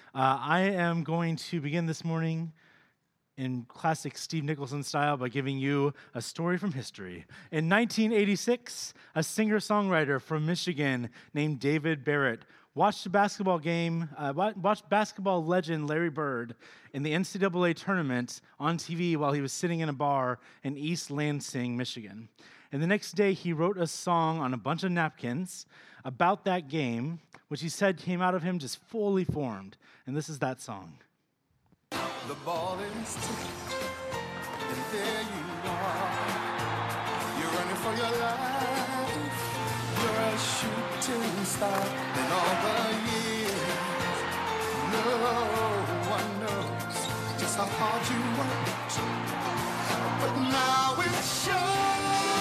I am going to begin this morning in classic Steve Nicholson style by giving you a story from history. In 1986, a singer-songwriter from Michigan named David Barrett watched basketball legend Larry Bird in the NCAA tournament on TV while he was sitting in a bar in East Lansing, Michigan. And the next day, he wrote a song on a bunch of napkins about that game, which he said came out of him just fully formed. And this is that song. The ball is tipped, and there you are. You're running for your life. You're a shooting star. In all the years, no one knows just how hard you worked. But now it shows.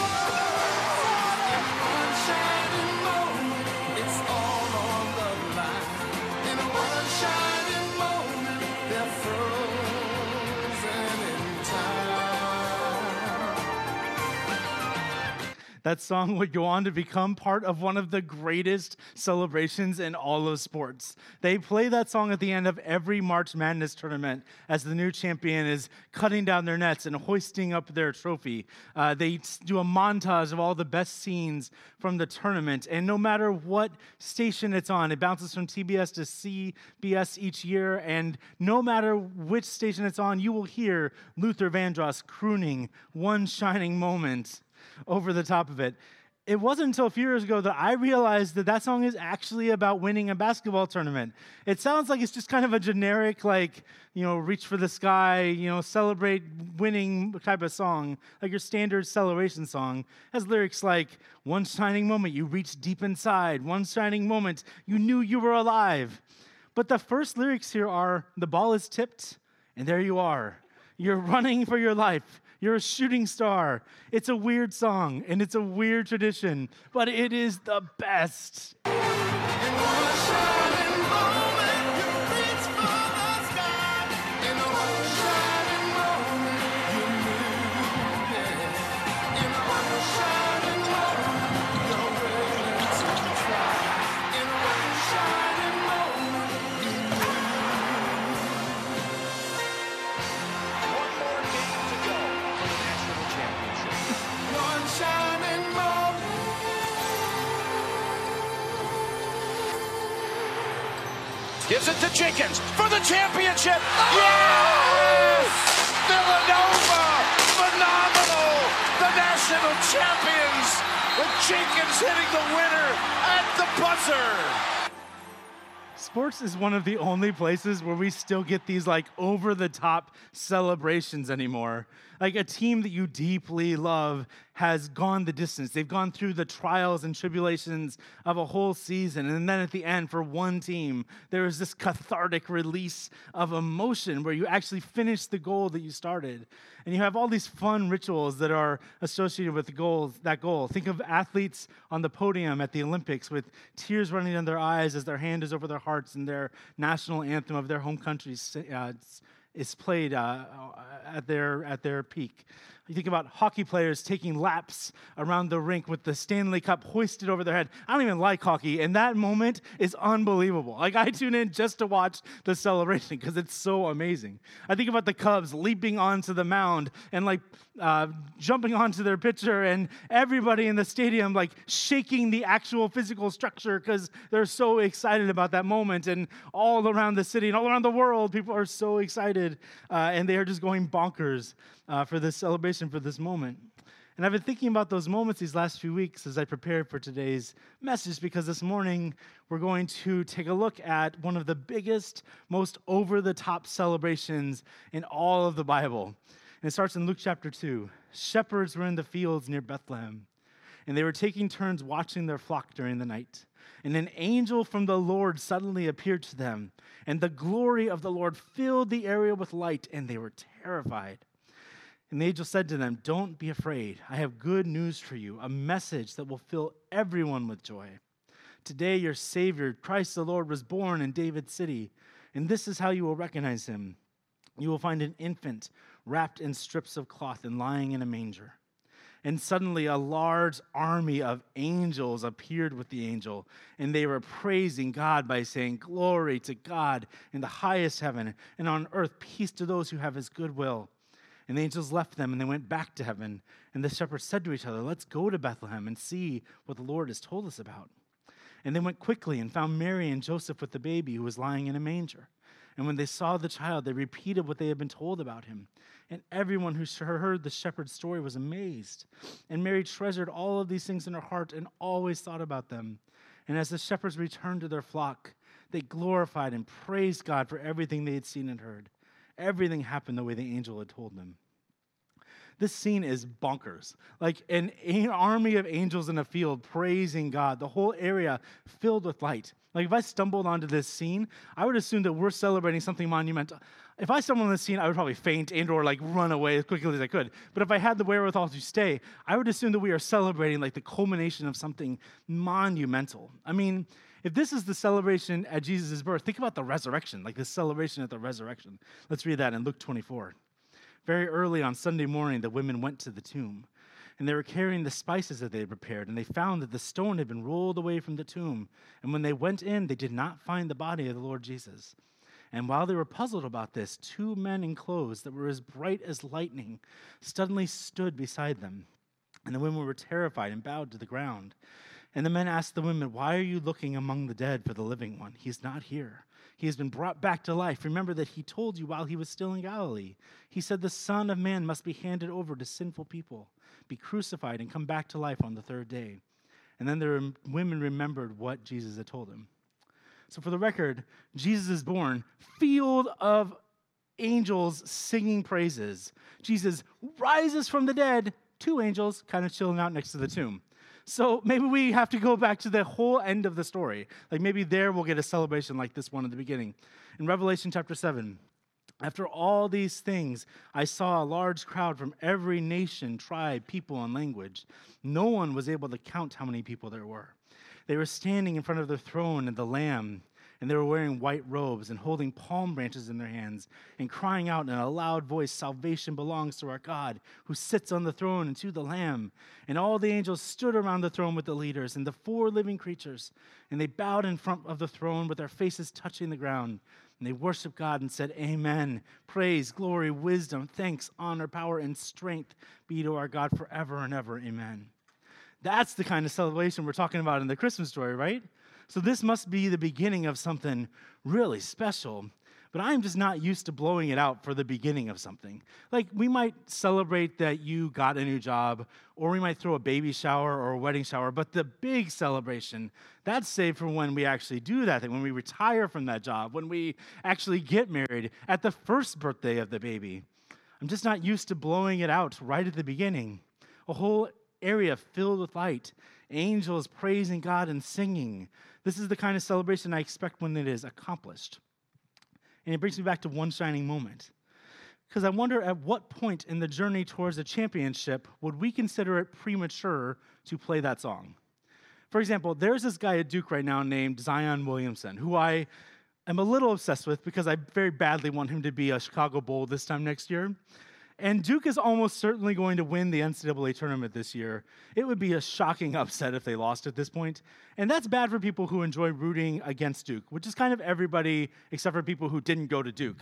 In one shining moment, it's all on the line. In one shining moment, they're frozen in time. That song would go on to become part of one of the greatest celebrations in all of sports. They play that song at the end of every March Madness tournament as the new champion is cutting down their nets and hoisting up their trophy. They do a montage of all the best scenes from the tournament, and no matter what station it's on, it bounces from TBS to CBS each year, and no matter which station it's on, you will hear Luther Vandross crooning "One Shining Moment" over the top of it. It wasn't until a few years ago that I realized that that song is actually about winning a basketball tournament. It sounds like it's just kind of a generic, reach for the sky, celebrate winning type of song, like your standard celebration song. It has lyrics like, one shining moment, you reached deep inside. One shining moment, you knew you were alive. But the first lyrics here are, the ball is tipped, and there you are. You're running for your life. You're a shooting star. It's a weird song, and it's a weird tradition, but it is the best. In one shining moment, you reach for the sky. In one shining moment, you knew, yeah. In one shining moment, you're ready to try. In one shining moment, you knew. One more game to go for the national championship. One shining moment. Gives it to Jenkins for the championship. Yes! Villanova, phenomenal. The national champions with Jenkins hitting the winner at the buzzer. Sports is one of the only places where we still get these over-the-top celebrations anymore. Like a team that you deeply love has gone the distance. They've gone through the trials and tribulations of a whole season. And then at the end, for one team, there is this cathartic release of emotion where you actually finish the goal that you started. And you have all these fun rituals that are associated with that goal. Think of athletes on the podium at the Olympics with tears running down their eyes as their hand is over their hearts and their national anthem of their home country is played at their peak. You think about hockey players taking laps around the rink with the Stanley Cup hoisted over their head. I don't even like hockey, and that moment is unbelievable. I tune in just to watch the celebration because it's so amazing. I think about the Cubs leaping onto the mound and jumping onto their pitcher, and everybody in the stadium shaking the actual physical structure because they're so excited about that moment. And all around the city and all around the world, people are so excited, and they are just going bonkers for this celebration, for this moment. And I've been thinking about those moments these last few weeks as I prepared for today's message, because this morning we're going to take a look at one of the biggest, most over-the-top celebrations in all of the Bible. And it starts in Luke chapter 2. Shepherds were in the fields near Bethlehem, and they were taking turns watching their flock during the night. And an angel from the Lord suddenly appeared to them, and the glory of the Lord filled the area with light, and they were terrified. And the angel said to them, "Don't be afraid. I have good news for you, a message that will fill everyone with joy. Today your Savior, Christ the Lord, was born in David's city, and this is how you will recognize him. You will find an infant wrapped in strips of cloth and lying in a manger." And suddenly a large army of angels appeared with the angel, and they were praising God by saying, "Glory to God in the highest heaven, and on earth peace to those who have his good will." And the angels left them, and they went back to heaven. And the shepherds said to each other, "Let's go to Bethlehem and see what the Lord has told us about." And they went quickly and found Mary and Joseph with the baby who was lying in a manger. And when they saw the child, they repeated what they had been told about him. And everyone who heard the shepherd's story was amazed. And Mary treasured all of these things in her heart and always thought about them. And as the shepherds returned to their flock, they glorified and praised God for everything they had seen and heard. Everything happened the way the angel had told them. This scene is bonkers. Like an army of angels in a field praising God, the whole area filled with light. Like if I stumbled onto this scene, I would assume that we're celebrating something monumental. If I stumbled on this scene, I would probably faint and or like run away as quickly as I could. But if I had the wherewithal to stay, I would assume that we are celebrating like the culmination of something monumental. I mean, if this is the celebration at Jesus' birth, think about the resurrection, like the celebration at the resurrection. Let's read that in Luke 24. Very early on Sunday morning, the women went to the tomb, and they were carrying the spices that they had prepared, and they found that the stone had been rolled away from the tomb. And when they went in, they did not find the body of the Lord Jesus. And while they were puzzled about this, 2 men in clothes that were as bright as lightning suddenly stood beside them. And the women were terrified and bowed to the ground. And the men asked the women, "Why are you looking among the dead for the living one? He is not here. He has been brought back to life. Remember that he told you while he was still in Galilee. He said the Son of Man must be handed over to sinful people, be crucified, and come back to life on the 3rd day." And then the women remembered what Jesus had told them. So for the record, Jesus is born, field of angels singing praises. Jesus rises from the dead, 2 angels kind of chilling out next to the tomb. So maybe we have to go back to the whole end of the story. Like maybe there we'll get a celebration like this one at the beginning. In Revelation chapter 7, after all these things, I saw a large crowd from every nation, tribe, people, and language. No one was able to count how many people there were. They were standing in front of the throne and the Lamb, and they were wearing white robes and holding palm branches in their hands and crying out in a loud voice, "Salvation belongs to our God who sits on the throne and to the Lamb." And all the angels stood around the throne with the leaders and the 4 living creatures, and they bowed in front of the throne with their faces touching the ground. And they worshiped God and said, "Amen. Praise, glory, wisdom, thanks, honor, power, and strength be to our God forever and ever. Amen." That's the kind of celebration we're talking about in the Christmas story, right? So this must be the beginning of something really special. But I'm just not used to blowing it out for the beginning of something. Like, we might celebrate that you got a new job, or we might throw a baby shower or a wedding shower, but the big celebration, that's saved for when we actually do that thing, when we retire from that job, when we actually get married, at the first birthday of the baby. I'm just not used to blowing it out right at the beginning. A whole area filled with light, angels praising God and singing. This is the kind of celebration I expect when it is accomplished. And it brings me back to one shining moment. Because I wonder at what point in the journey towards a championship would we consider it premature to play that song? For example, there's this guy at Duke right now named Zion Williamson, who I am a little obsessed with because I very badly want him to be a Chicago Bull this time next year. And Duke is almost certainly going to win the NCAA tournament this year. It would be a shocking upset if they lost at this point. And that's bad for people who enjoy rooting against Duke, which is kind of everybody except for people who didn't go to Duke.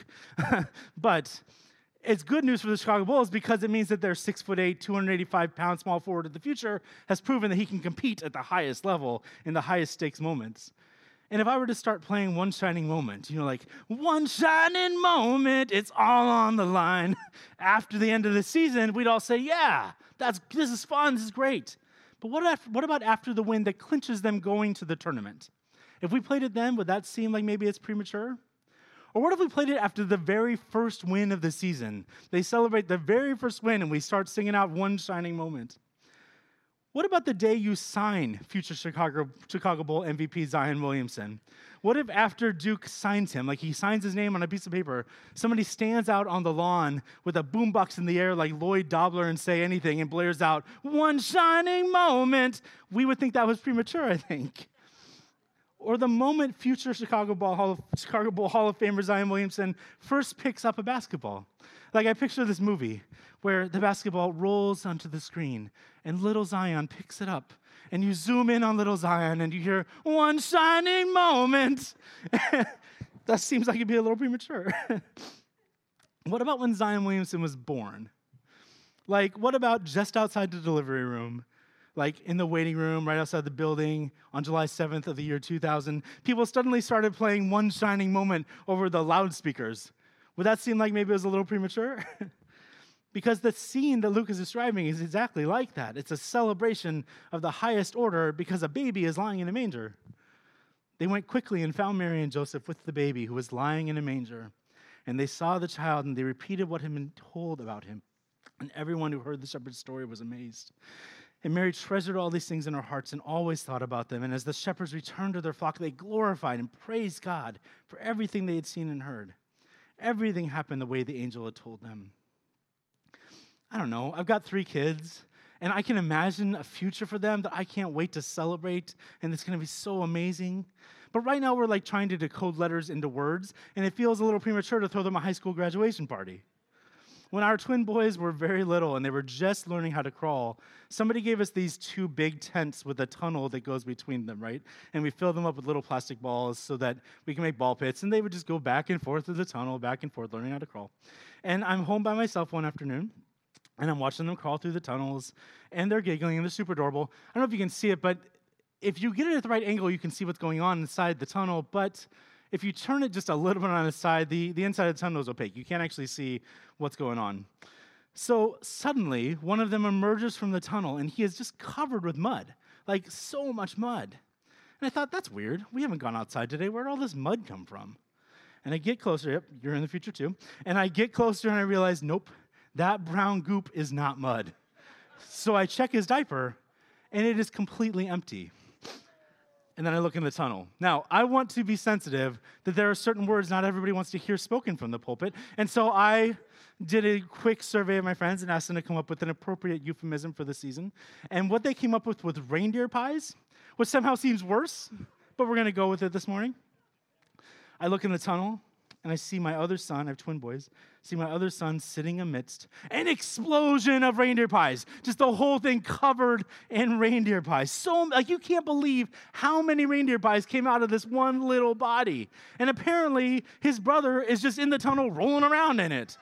But it's good news for the Chicago Bulls because it means that their 6'8", 285-pound small forward of the future has proven that he can compete at the highest level in the highest stakes moments. And if I were to start playing One Shining Moment, like, one shining moment, it's all on the line. After the end of the season, we'd all say, yeah, this is fun, this is great. But what about after the win that clinches them going to the tournament? If we played it then, would that seem like maybe it's premature? Or what if we played it after the very first win of the season? They celebrate the very first win, and we start singing out One Shining Moment. What about the day you sign future Chicago Bull MVP Zion Williamson? What if after Duke signs him, like he signs his name on a piece of paper, somebody stands out on the lawn with a boombox in the air like Lloyd Dobler and Say Anything and blares out, "One shining moment"? We would think that was premature, I think. Or the moment future Chicago Bull Hall of Famer Zion Williamson first picks up a basketball. Like I picture this movie where the basketball rolls onto the screen and little Zion picks it up and you zoom in on little Zion and you hear one shining moment. That seems like it'd be a little premature. What about when Zion Williamson was born? Like, what about just outside the delivery room? Like in the waiting room right outside the building on July 7th of the year 2000, people suddenly started playing One Shining Moment over the loudspeakers. Would that seem like maybe it was a little premature? Because the scene that Luke is describing is exactly like that. It's a celebration of the highest order because a baby is lying in a manger. They went quickly and found Mary and Joseph with the baby who was lying in a manger. And they saw the child and they repeated what had been told about him. And everyone who heard the shepherd's story was amazed. And Mary treasured all these things in her hearts and always thought about them. And as the shepherds returned to their flock, they glorified and praised God for everything they had seen and heard. Everything happened the way the angel had told them. I don't know. I've got 3 kids, and I can imagine a future for them that I can't wait to celebrate, and it's going to be so amazing. But right now, we're like trying to decode letters into words, and it feels a little premature to throw them a high school graduation party. When our twin boys were very little and they were just learning how to crawl, somebody gave us these 2 big tents with a tunnel that goes between them, right? And we filled them up with little plastic balls so that we can make ball pits, and they would just go back and forth through the tunnel, back and forth, learning how to crawl. And I'm home by myself one afternoon, and I'm watching them crawl through the tunnels, and they're giggling, and they're super adorable. I don't know if you can see it, but if you get it at the right angle, you can see what's going on inside the tunnel, but if you turn it just a little bit on the side, the inside of the tunnel is opaque. You can't actually see what's going on. So suddenly, one of them emerges from the tunnel, and he is just covered with mud, like so much mud. And I thought, that's weird. We haven't gone outside today. Where'd all this mud come from? And I get closer. Yep, you're in the future too. And I get closer, and I realize, nope, that brown goop is not mud. So I check his diaper, and it is completely empty. And then I look in the tunnel. Now, I want to be sensitive that there are certain words not everybody wants to hear spoken from the pulpit. And so I did a quick survey of my friends and asked them to come up with an appropriate euphemism for the season. And what they came up with was reindeer pies, which somehow seems worse, but we're going to go with it this morning. I look in the tunnel, and I see my other son, I have twin boys, see my other son sitting amidst an explosion of reindeer pies. Just the whole thing covered in reindeer pies. So, like, you can't believe how many reindeer pies came out of this one little body. And apparently, his brother is just in the tunnel rolling around in it.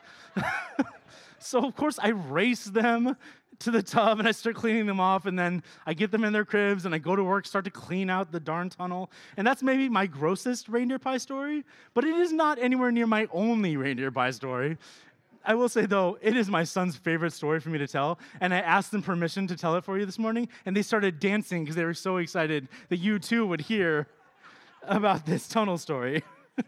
So, of course, I race them to the tub and I start cleaning them off, and then I get them in their cribs and I go to work, start to clean out the darn tunnel. And that's maybe my grossest reindeer pie story, but it is not anywhere near my only reindeer pie story. I will say, though, it is my son's favorite story for me to tell, and I asked them permission to tell it for you this morning, and they started dancing because they were so excited that you too would hear about this tunnel story.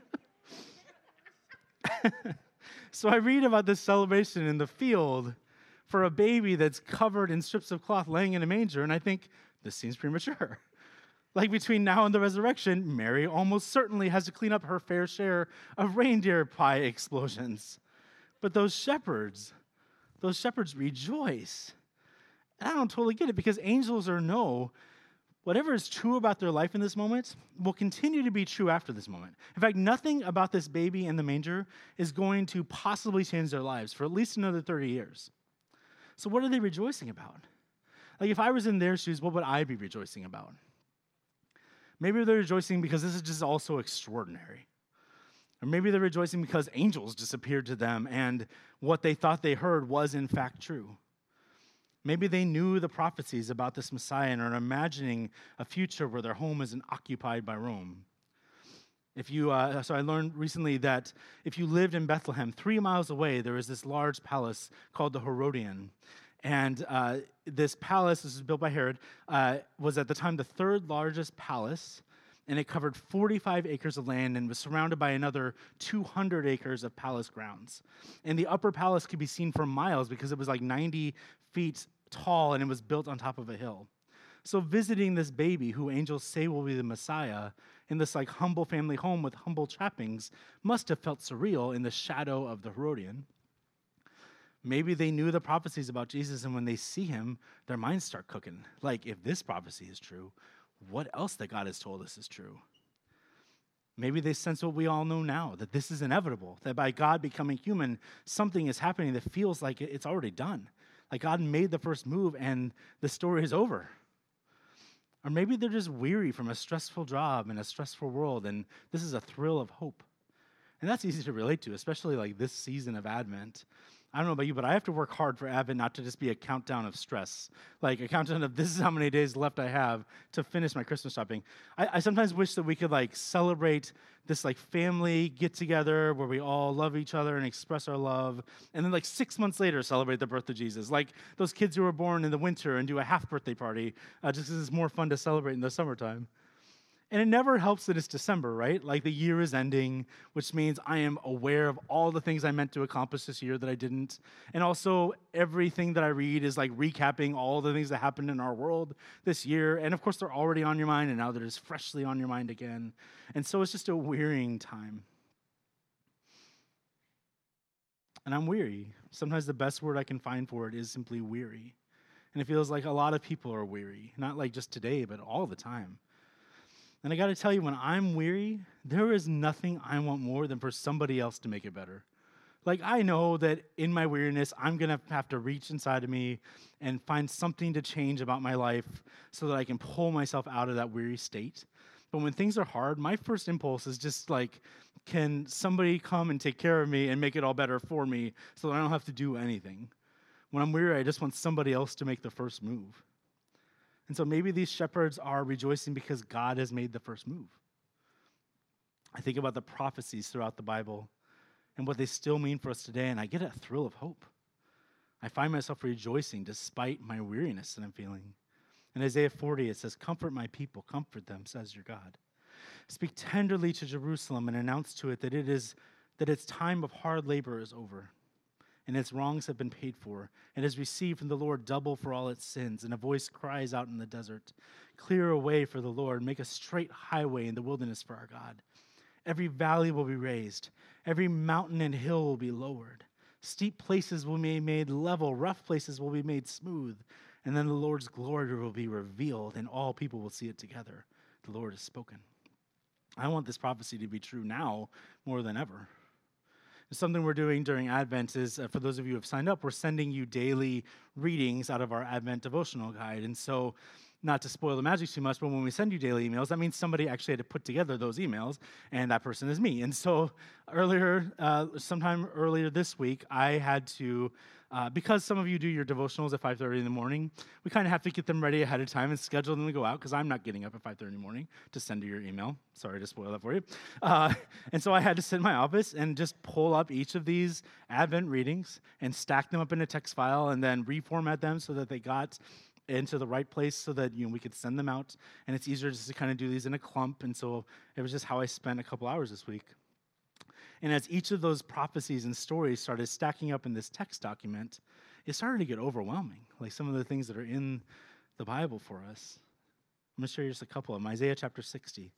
So I read about this celebration in the field for a baby that's covered in strips of cloth laying in a manger, and I think, this seems premature. Like between now and the resurrection, Mary almost certainly has to clean up her fair share of reindeer pie explosions. But those shepherds rejoice. And I don't totally get it, because angels or no, whatever is true about their life in this moment will continue to be true after this moment. In fact, nothing about this baby in the manger is going to possibly change their lives for at least another 30 years. So what are they rejoicing about? Like, if I was in their shoes, what would I be rejoicing about? Maybe they're rejoicing because this is just also extraordinary. Or maybe they're rejoicing because angels just appeared to them and what they thought they heard was in fact true. Maybe they knew the prophecies about this Messiah and are imagining a future where their home isn't occupied by Rome. So I learned recently that if you lived in Bethlehem, 3 miles away, there is this large palace called the Herodian. And this palace, this was built by Herod, was at the time the 3rd largest palace, and it covered 45 acres of land and was surrounded by another 200 acres of palace grounds. And the upper palace could be seen for miles because it was like 90 feet tall and it was built on top of a hill. So visiting this baby who angels say will be the Messiah in this like humble family home with humble trappings must have felt surreal in the shadow of the Herodian. Maybe they knew the prophecies about Jesus, and when they see him, their minds start cooking. Like, if this prophecy is true, what else that God has told us is true? Maybe they sense what we all know now, that this is inevitable, that by God becoming human, something is happening that feels like it's already done. Like God made the first move and the story is over. Or maybe they're just weary from a stressful job and a stressful world, and this is a thrill of hope. And that's easy to relate to, especially like this season of Advent. I don't know about you, but I have to work hard for Advent not to just be a countdown of stress, like a countdown of this is how many days left I have to finish my Christmas shopping. I sometimes wish that we could like celebrate this like family get together where we all love each other and express our love, and then like 6 months later celebrate the birth of Jesus, like those kids who were born in the winter and do a half birthday party just because it's more fun to celebrate in the summertime. And it never helps that it's December, right? Like the year is ending, which means I am aware of all the things I meant to accomplish this year that I didn't. And also everything that I read is like recapping all the things that happened in our world this year. And of course, they're already on your mind, and now they're just freshly on your mind again. And so it's just a wearying time. And I'm weary. Sometimes the best word I can find for it is simply weary. And it feels like a lot of people are weary, not like just today, but all the time. And I got to tell you, when I'm weary, there is nothing I want more than for somebody else to make it better. Like, I know that in my weariness, I'm going to have to reach inside of me and find something to change about my life so that I can pull myself out of that weary state. But when things are hard, my first impulse is just like, can somebody come and take care of me and make it all better for me so that I don't have to do anything? When I'm weary, I just want somebody else to make the first move. And so maybe these shepherds are rejoicing because God has made the first move. I think about the prophecies throughout the Bible and what they still mean for us today, and I get a thrill of hope. I find myself rejoicing despite my weariness that I'm feeling. In Isaiah 40, it says, "Comfort my people, comfort them, says your God. Speak tenderly to Jerusalem and announce to it that its time of hard labor is over, and its wrongs have been paid for. It has received from the Lord double for all its sins. And a voice cries out in the desert, clear a way for the Lord, make a straight highway in the wilderness for our God. Every valley will be raised, every mountain and hill will be lowered. Steep places will be made level, rough places will be made smooth. And then the Lord's glory will be revealed, and all people will see it together. The Lord has spoken." I want this prophecy to be true now more than ever. Something we're doing during Advent is, for those of you who have signed up, we're sending you daily readings out of our Advent devotional guide. And so, not to spoil the magic too much, but when we send you daily emails, that means somebody actually had to put together those emails, and that person is me. And so sometime earlier this week, I had to, because some of you do your devotionals at 5:30 in the morning, we kind of have to get them ready ahead of time and schedule them to go out, because I'm not getting up at 5:30 in the morning to send you your email. Sorry to spoil that for you. And so I had to sit in my office and just pull up each of these Advent readings and stack them up in a text file and then reformat them so that they got into the right place so that we could send them out. And it's easier just to kind of do these in a clump. And so it was just how I spent a couple hours this week. And as each of those prophecies and stories started stacking up in this text document, it started to get overwhelming, like some of the things that are in the Bible for us. I'm going to show you just a couple of them. Isaiah chapter 60.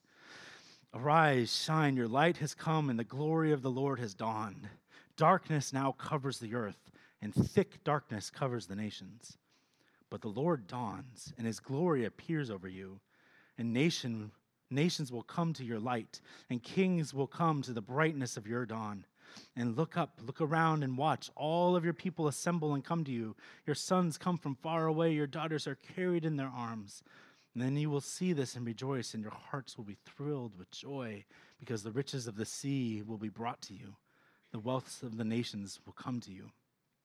"Arise, shine, your light has come, and the glory of the Lord has dawned. Darkness now covers the earth, and thick darkness covers the nations. But the Lord dawns, and his glory appears over you, and nations will come to your light, and kings will come to the brightness of your dawn. And look up, look around, and watch. All of your people assemble and come to you. Your sons come from far away. Your daughters are carried in their arms. And then you will see this and rejoice, and your hearts will be thrilled with joy, because the riches of the sea will be brought to you. The wealth of the nations will come to you."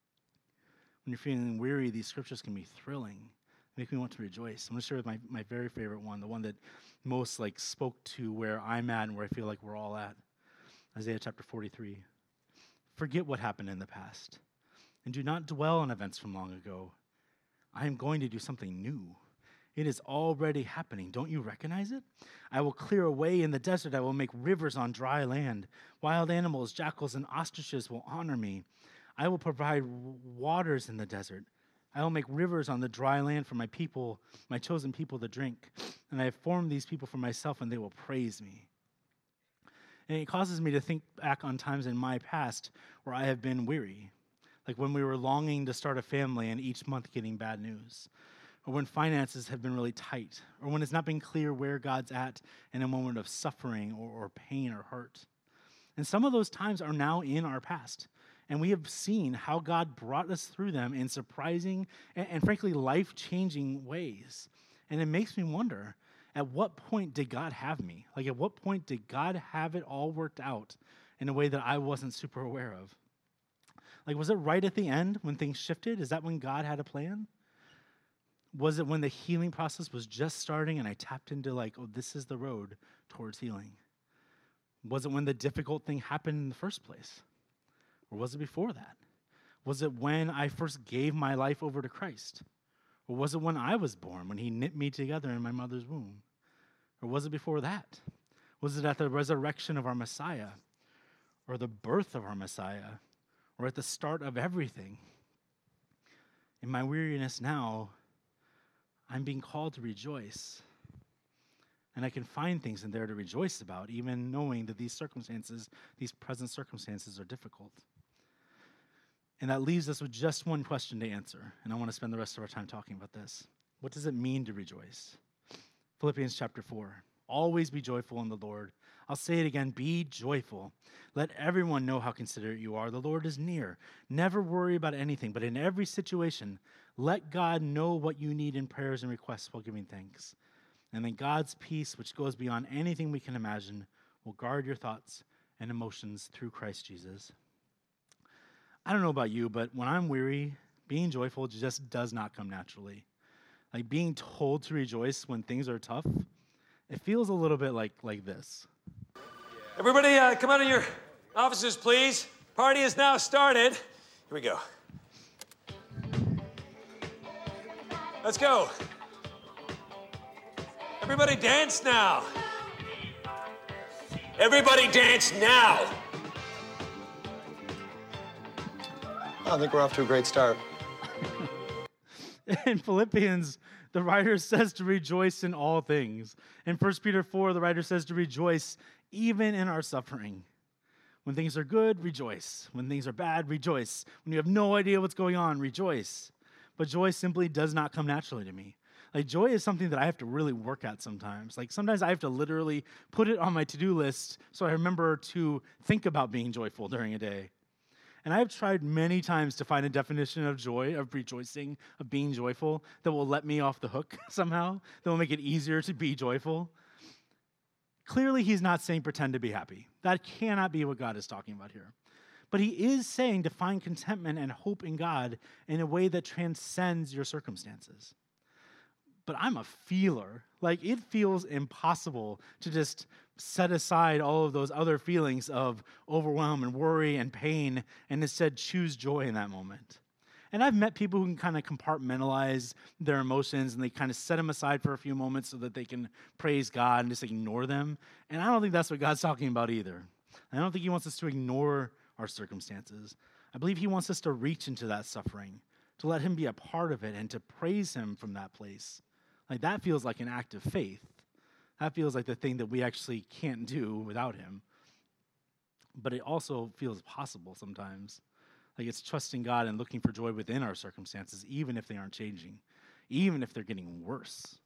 When you're feeling weary, these scriptures can be thrilling. They make me want to rejoice. I'm going to share with my very favorite one, the one that most spoke to where I'm at and where I feel like we're all at. Isaiah chapter 43. "Forget what happened in the past, and do not dwell on events from long ago. I am going to do something new. It is already happening. Don't you recognize it? I will clear a way in the desert. I will make rivers on dry land. Wild animals, jackals, and ostriches will honor me. I will provide waters in the desert. I will make rivers on the dry land for my people, my chosen people to drink. And I have formed these people for myself, and they will praise me." And it causes me to think back on times in my past where I have been weary, like when we were longing to start a family and each month getting bad news. or when finances have been really tight, or when it's not been clear where God's at in a moment of suffering or pain or hurt. And some of those times are now in our past. And we have seen how God brought us through them in surprising and frankly, life-changing ways. And it makes me wonder, at what point did God have me? Like, at what point did God have it all worked out in a way that I wasn't super aware of? Like, was it right at the end when things shifted? Is that when God had a plan? Was it when the healing process was just starting and I tapped into like, oh, this is the road towards healing? Was it when the difficult thing happened in the first place? Or was it before that? Was it when I first gave my life over to Christ? Or was it when I was born, when he knit me together in my mother's womb? Or was it before that? Was it at the resurrection of our Messiah? Or the birth of our Messiah? Or at the start of everything? In my weariness now, I'm being called to rejoice. And I can find things in there to rejoice about, even knowing that these circumstances, these present circumstances, are difficult. And that leaves us with just one question to answer. And I want to spend the rest of our time talking about this. What does it mean to rejoice? Philippians chapter 4. Always be joyful in the Lord. I'll say it again, be joyful. Let everyone know how considerate you are. The Lord is near. Never worry about anything, but in every situation, let God know what you need in prayers and requests while giving thanks. And then God's peace, which goes beyond anything we can imagine, will guard your thoughts and emotions through Christ Jesus. I don't know about you, but when I'm weary, being joyful just does not come naturally. Like being told to rejoice when things are tough, it feels a little bit like this. Everybody, come out of your offices, please. Party is now started. Here we go. Let's go. Everybody dance now. Everybody dance now. I think we're off to a great start. In Philippians, the writer says to rejoice in all things. In 1 Peter 4, the writer says to rejoice even in our suffering. When things are good, rejoice. When things are bad, rejoice. When you have no idea what's going on, rejoice. But joy simply does not come naturally to me. Like, joy is something that I have to really work at sometimes. Like, sometimes I have to literally put it on my to-do list so I remember to think about being joyful during a day. And I've tried many times to find a definition of joy, of rejoicing, of being joyful, that will let me off the hook somehow, that will make it easier to be joyful. Clearly, he's not saying pretend to be happy. That cannot be what God is talking about here. But he is saying to find contentment and hope in God in a way that transcends your circumstances. But I'm a feeler. Like, it feels impossible to just set aside all of those other feelings of overwhelm and worry and pain and instead choose joy in that moment. And I've met people who can kind of compartmentalize their emotions and they kind of set them aside for a few moments so that they can praise God and just ignore them. And I don't think that's what God's talking about either. I don't think he wants us to ignore our circumstances. I believe he wants us to reach into that suffering, to let him be a part of it and to praise him from that place. Like, that feels like an act of faith. That feels like the thing that we actually can't do without him. But it also feels possible sometimes. Like, it's trusting God and looking for joy within our circumstances, even if they aren't changing, even if they're getting worse.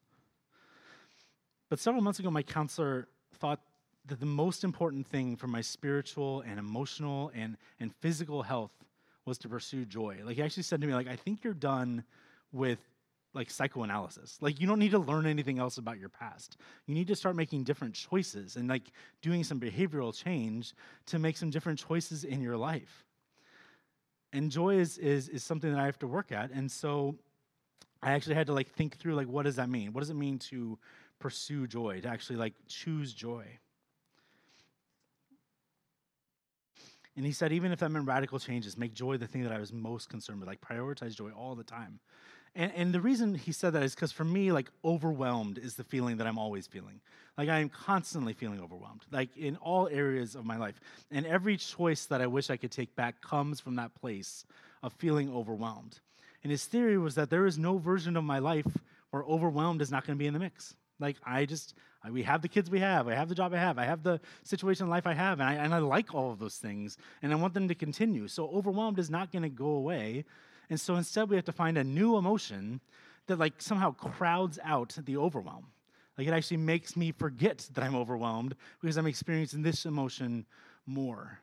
But several months ago, my counselor thought that the most important thing for my spiritual and emotional and physical health was to pursue joy. Like, he actually said to me, like, I think you're done with like psychoanalysis. Like, you don't need to learn anything else about your past. You need to start making different choices and like doing some behavioral change to make some different choices in your life. And joy is something that I have to work at. And so I actually had to like think through, like, what does that mean? What does it mean to pursue joy, to actually like choose joy? And he said, even if that meant radical changes, make joy the thing that I was most concerned with, like prioritize joy all the time. And the reason he said that is because for me, like, overwhelmed is the feeling that I'm always feeling. Like, I am constantly feeling overwhelmed, like in all areas of my life. And every choice that I wish I could take back comes from that place of feeling overwhelmed. And his theory was that there is no version of my life where overwhelmed is not going to be in the mix. Like, we have the kids we have, I have the job I have the situation in life I have, and I like all of those things, and I want them to continue. So overwhelmed is not going to go away. And so instead we have to find a new emotion that like somehow crowds out the overwhelm. Like it actually makes me forget that I'm overwhelmed because I'm experiencing this emotion more.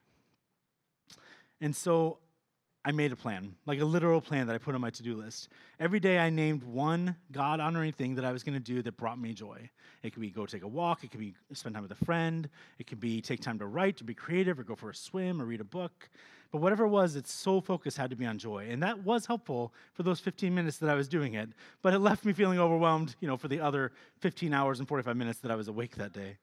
And so I made a plan, like a literal plan that I put on my to-do list. Every day I named one God-honoring thing that I was going to do that brought me joy. It could be go take a walk. It could be spend time with a friend. It could be take time to write, to be creative, or go for a swim, or read a book. But whatever it was, its sole focus had to be on joy. And that was helpful for those 15 minutes that I was doing it. But it left me feeling overwhelmed, for the other 15 hours and 45 minutes that I was awake that day.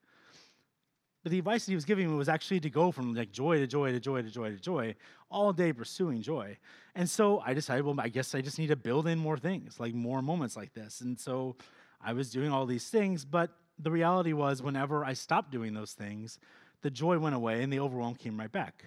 But the advice that he was giving me was actually to go from like joy to joy to joy to joy to joy, all day pursuing joy. And so I decided, well, I guess I just need to build in more things, like more moments like this. And so I was doing all these things, but the reality was whenever I stopped doing those things, the joy went away and the overwhelm came right back.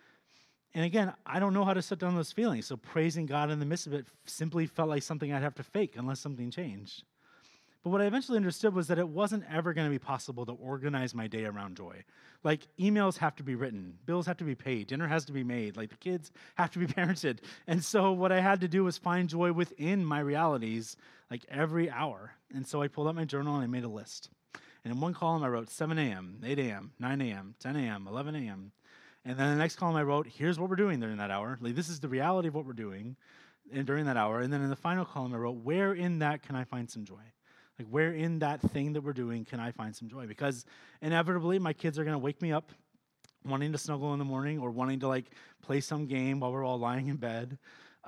And again, I don't know how to set down those feelings, so praising God in the midst of it simply felt like something I'd have to fake unless something changed. But what I eventually understood was that it wasn't ever going to be possible to organize my day around joy. Like, emails have to be written, bills have to be paid, dinner has to be made, like the kids have to be parented. And so what I had to do was find joy within my realities, like every hour. And so I pulled out my journal and I made a list. And in one column I wrote 7 a.m., 8 a.m., 9 a.m., 10 a.m., 11 a.m. And then the next column I wrote, here's what we're doing during that hour. Like, this is the reality of what we're doing during that hour. And then in the final column I wrote, where in that can I find some joy? Like, where in that thing that we're doing can I find some joy? Because inevitably, my kids are going to wake me up wanting to snuggle in the morning or wanting to, like, play some game while we're all lying in bed.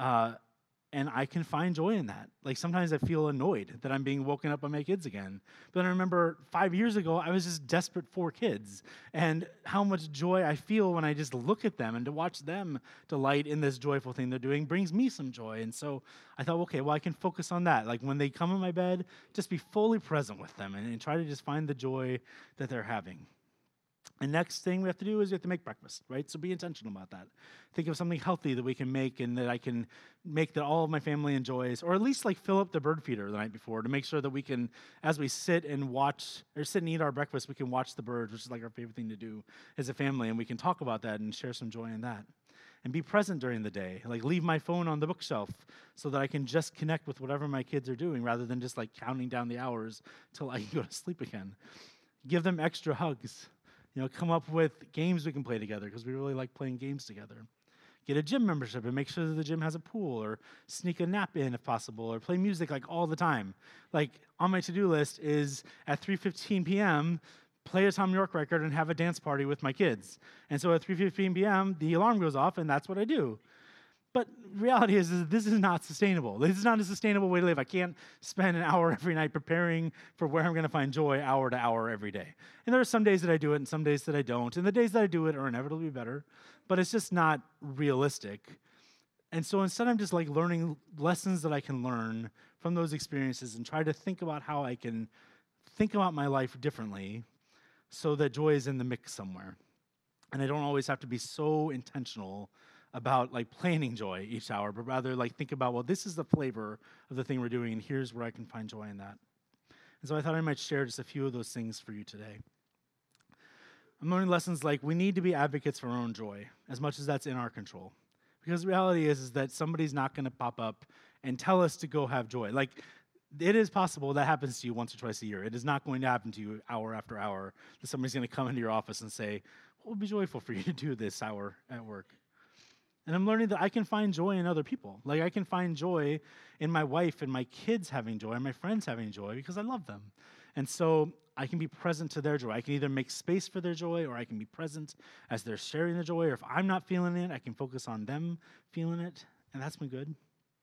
And I can find joy in that. Like, sometimes I feel annoyed that I'm being woken up by my kids again. But I remember 5 years ago, I was just desperate for kids. And how much joy I feel when I just look at them, and to watch them delight in this joyful thing they're doing brings me some joy. And so I thought, okay, well, I can focus on that. Like, when they come in my bed, just be fully present with them and try to just find the joy that they're having. And next thing we have to do is we have to make breakfast, right? So be intentional about that. Think of something healthy that we can make and that I can make that all of my family enjoys, or at least like fill up the bird feeder the night before to make sure that we can, as we sit and watch or sit and eat our breakfast, we can watch the birds, which is like our favorite thing to do as a family, and we can talk about that and share some joy in that. And be present during the day. Like, leave my phone on the bookshelf so that I can just connect with whatever my kids are doing rather than just like counting down the hours till I can go to sleep again. Give them extra hugs. Come up with games we can play together because we really like playing games together. Get a gym membership and make sure that the gym has a pool, or sneak a nap in if possible, or play music like all the time. Like, on my to-do list is at 3:15 p.m., play a Tom York record and have a dance party with my kids. And so at 3:15 p.m., the alarm goes off, and that's what I do. But reality is this is not sustainable. This is not a sustainable way to live. I can't spend an hour every night preparing for where I'm going to find joy hour to hour every day. And there are some days that I do it and some days that I don't. And the days that I do it are inevitably better, but it's just not realistic. And so instead, I'm just like learning lessons that I can learn from those experiences and try to think about how I can think about my life differently so that joy is in the mix somewhere. And I don't always have to be so intentional about like planning joy each hour, but rather like think about, well, this is the flavor of the thing we're doing, and here's where I can find joy in that. And so I thought I might share just a few of those things for you today. I'm learning lessons like we need to be advocates for our own joy as much as that's in our control. Because the reality is that somebody's not going to pop up and tell us to go have joy. Like, it is possible that happens to you once or twice a year. It is not going to happen to you hour after hour that somebody's going to come into your office and say, what would be joyful for you to do this hour at work? And I'm learning that I can find joy in other people. Like, I can find joy in my wife and my kids having joy and my friends having joy because I love them. And so I can be present to their joy. I can either make space for their joy, or I can be present as they're sharing the joy. Or if I'm not feeling it, I can focus on them feeling it. And that's been good.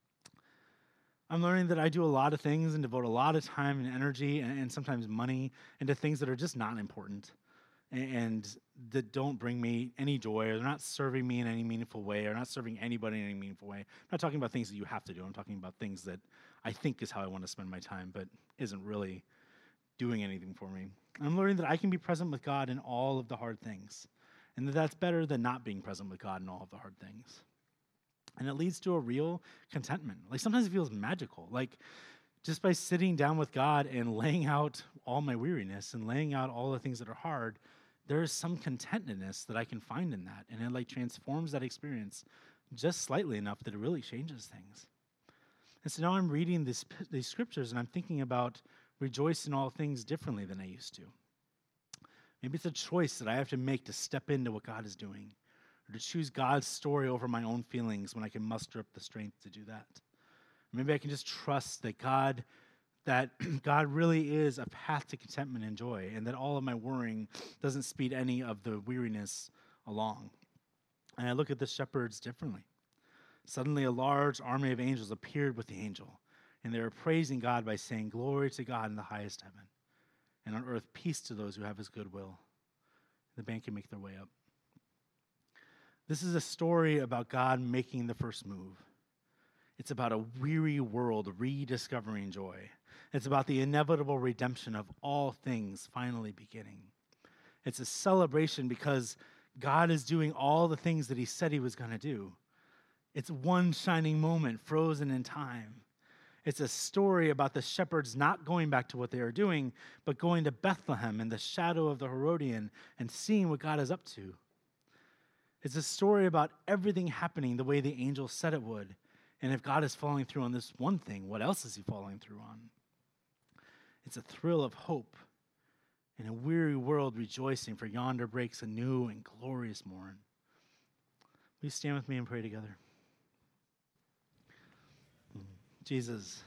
I'm learning that I do a lot of things and devote a lot of time and energy and sometimes money into things that are just not important and that don't bring me any joy, or they're not serving me in any meaningful way, or not serving anybody in any meaningful way. I'm not talking about things that you have to do. I'm talking about things that I think is how I want to spend my time, but isn't really doing anything for me. I'm learning that I can be present with God in all of the hard things, and that that's better than not being present with God in all of the hard things. And it leads to a real contentment. Like, sometimes it feels magical. Like, just by sitting down with God and laying out all my weariness and laying out all the things that are hard, there is some contentedness that I can find in that. And it like transforms that experience just slightly enough that it really changes things. And so now I'm reading these scriptures and I'm thinking about rejoice in all things differently than I used to. Maybe it's a choice that I have to make to step into what God is doing, or to choose God's story over my own feelings when I can muster up the strength to do that. Maybe I can just trust that God really is a path to contentment and joy, and that all of my worrying doesn't speed any of the weariness along. And I look at the shepherds differently. Suddenly a large army of angels appeared with the angel, and they were praising God by saying, "Glory to God in the highest heaven, and on earth peace to those who have his goodwill." The band can make their way up. This is a story about God making the first move. It's about a weary world rediscovering joy. It's about the inevitable redemption of all things finally beginning. It's a celebration because God is doing all the things that he said he was going to do. It's one shining moment frozen in time. It's a story about the shepherds not going back to what they are doing, but going to Bethlehem in the shadow of the Herodian and seeing what God is up to. It's a story about everything happening the way the angel said it would. And if God is following through on this one thing, what else is he following through on? It's a thrill of hope in a weary world rejoicing, for yonder breaks a new and glorious morn. Will you stand with me and pray together? Jesus,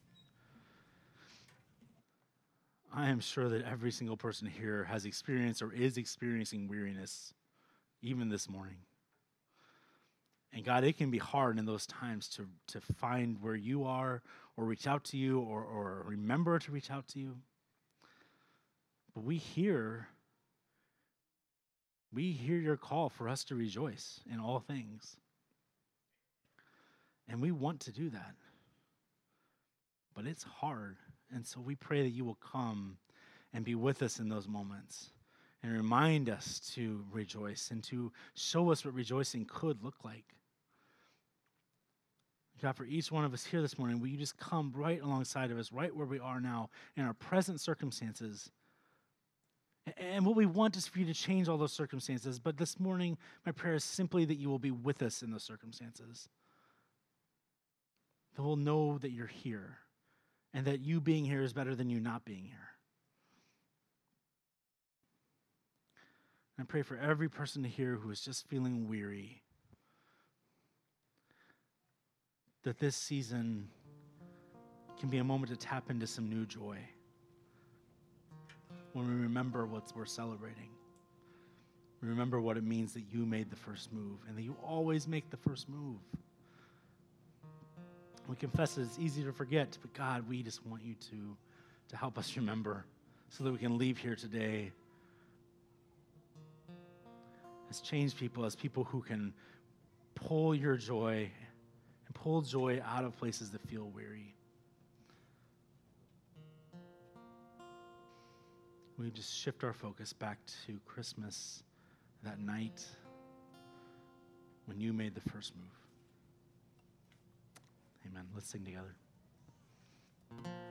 I am sure that every single person here has experienced or is experiencing weariness, even this morning. And God, it can be hard in those times to find where you are or reach out to you or remember to reach out to you. But we hear your call for us to rejoice in all things. And we want to do that. But it's hard. And so we pray that you will come and be with us in those moments and remind us to rejoice and to show us what rejoicing could look like. God, for each one of us here this morning, will you just come right alongside of us, right where we are now in our present circumstances? And what we want is for you to change all those circumstances. But this morning, my prayer is simply that you will be with us in those circumstances. That we'll know that you're here and that you being here is better than you not being here. And I pray for every person here who is just feeling weary, that this season can be a moment to tap into some new joy when we remember what we're celebrating. We remember what it means that you made the first move and that you always make the first move. We confess that it's easy to forget, but God, we just want you to help us remember so that we can leave here today as changed people, as people who can pull your joy and pull joy out of places that feel weary. We just shift our focus back to Christmas, that night when you made the first move. Amen. Let's sing together.